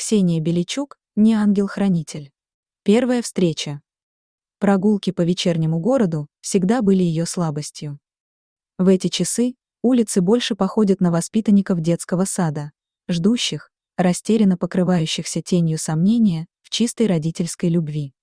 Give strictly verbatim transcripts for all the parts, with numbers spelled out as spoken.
Ксения Беличук не ангел-хранитель. Первая встреча. Прогулки по вечернему городу всегда были ее слабостью. В эти часы улицы больше походят на воспитанников детского сада, ждущих, растерянно покрывающихся тенью сомнения в чистой родительской любви.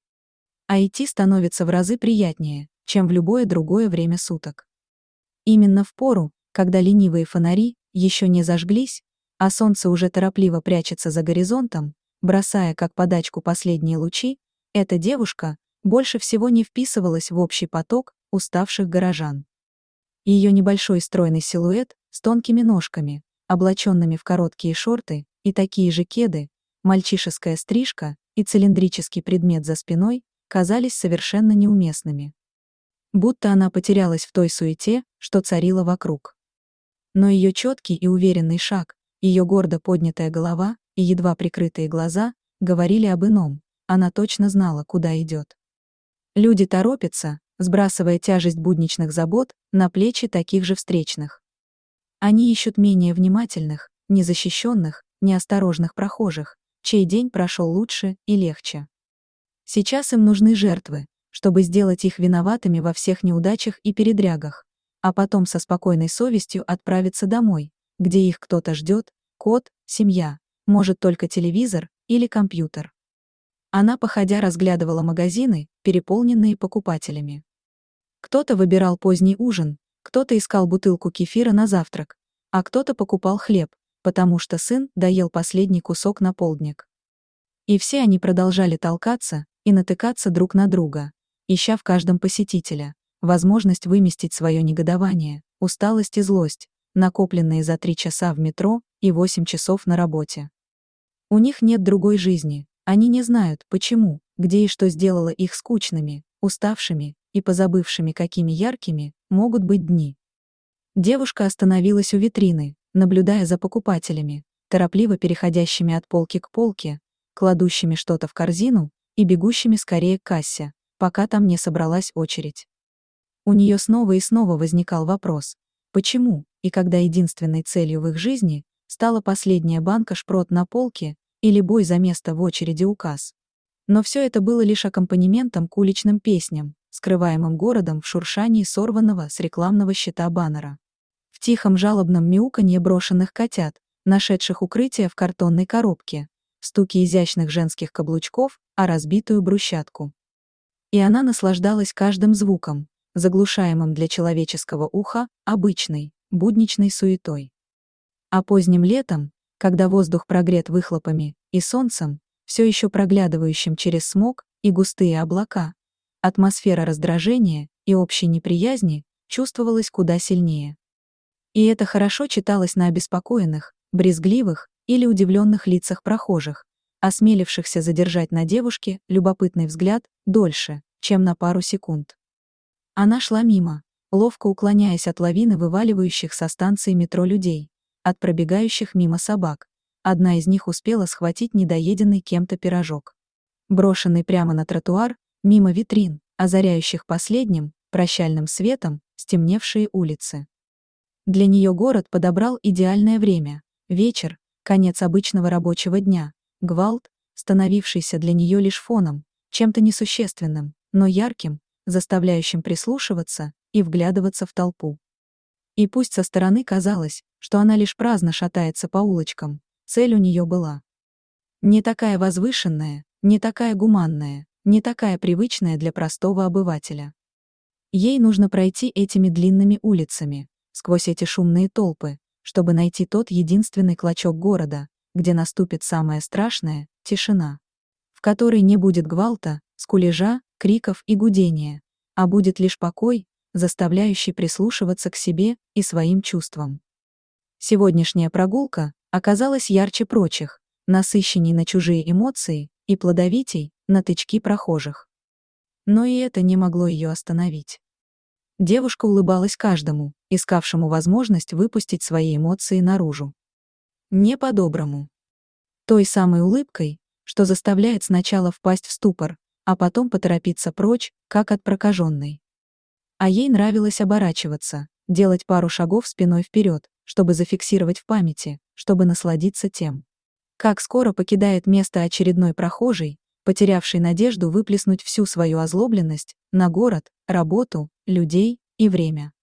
А идти становится в разы приятнее, чем в любое другое время суток. Именно в пору, когда ленивые фонари еще не зажглись, а солнце уже торопливо прячется за горизонтом, бросая как подачку последние лучи, эта девушка больше всего не вписывалась в общий поток уставших горожан. Ее небольшой стройный силуэт с тонкими ножками, облаченными в короткие шорты и такие же кеды, мальчишеская стрижка и цилиндрический предмет за спиной казались совершенно неуместными. Будто она потерялась в той суете, что царила вокруг. Но ее четкий и уверенный шаг, ее гордо поднятая голова и едва прикрытые глаза говорили об ином, она точно знала, куда идет. Люди торопятся, сбрасывая тяжесть будничных забот на плечи таких же встречных. Они ищут менее внимательных, незащищенных, неосторожных прохожих, чей день прошел лучше и легче. Сейчас им нужны жертвы, чтобы сделать их виноватыми во всех неудачах и передрягах, а потом со спокойной совестью отправиться домой, где их кто-то ждет, кот, семья, может только телевизор или компьютер. Она походя разглядывала магазины, переполненные покупателями. Кто-то выбирал поздний ужин, кто-то искал бутылку кефира на завтрак, а кто-то покупал хлеб, потому что сын доел последний кусок на полдник. И все они продолжали толкаться и натыкаться друг на друга, ища в каждом посетителя возможность выместить свое негодование, усталость и злость, накопленные за три часа в метро и восемь часов на работе. У них нет другой жизни, они не знают, почему, где и что сделало их скучными, уставшими и позабывшими, какими яркими могут быть дни. Девушка остановилась у витрины, наблюдая за покупателями, торопливо переходящими от полки к полке, кладущими что-то в корзину и бегущими скорее к кассе, пока там не собралась очередь. У нее снова и снова возникал вопрос, почему, и когда единственной целью в их жизни стала последняя банка шпрот на полке или бой за место в очереди у касс. Но все это было лишь аккомпанементом к уличным песням, скрываемым городом в шуршании сорванного с рекламного щита баннера. В тихом жалобном мяуканье брошенных котят, нашедших укрытие в картонной коробке, в стуке изящных женских каблучков о разбитую брусчатку. И она наслаждалась каждым звуком, заглушаемым для человеческого уха обычной, будничной суетой. А поздним летом, когда воздух прогрет выхлопами и солнцем, все еще проглядывающим через смог и густые облака, атмосфера раздражения и общей неприязни чувствовалась куда сильнее. И это хорошо читалось на обеспокоенных, брезгливых или удивленных лицах прохожих, осмелившихся задержать на девушке любопытный взгляд дольше, чем на пару секунд. Она шла мимо, ловко уклоняясь от лавины вываливающих со станции метро людей, от пробегающих мимо собак. Одна из них успела схватить недоеденный кем-то пирожок, брошенный прямо на тротуар, мимо витрин, озаряющих последним, прощальным светом, стемневшие улицы. Для нее город подобрал идеальное время, вечер, конец обычного рабочего дня, гвалт, становившийся для нее лишь фоном, чем-то несущественным, но ярким, заставляющим прислушиваться и вглядываться в толпу. И пусть со стороны казалось, что она лишь праздно шатается по улочкам, цель у нее была. Не такая возвышенная, не такая гуманная, не такая привычная для простого обывателя. Ей нужно пройти этими длинными улицами, сквозь эти шумные толпы, чтобы найти тот единственный клочок города, где наступит самое страшное — тишина, в которой не будет гвалта, скулежа, криков и гудения, а будет лишь покой, заставляющий прислушиваться к себе и своим чувствам. Сегодняшняя прогулка оказалась ярче прочих, насыщенней на чужие эмоции и плодовитей на тычки прохожих. Но и это не могло ее остановить. Девушка улыбалась каждому, искавшему возможность выпустить свои эмоции наружу. Не по-доброму. Той самой улыбкой, что заставляет сначала впасть в ступор, а потом поторопиться прочь, как от прокаженной. А ей нравилось оборачиваться, делать пару шагов спиной вперед, чтобы зафиксировать в памяти, чтобы насладиться тем, Как скоро покидает место очередной прохожий, потерявший надежду выплеснуть всю свою озлобленность на город, работу, людей и время.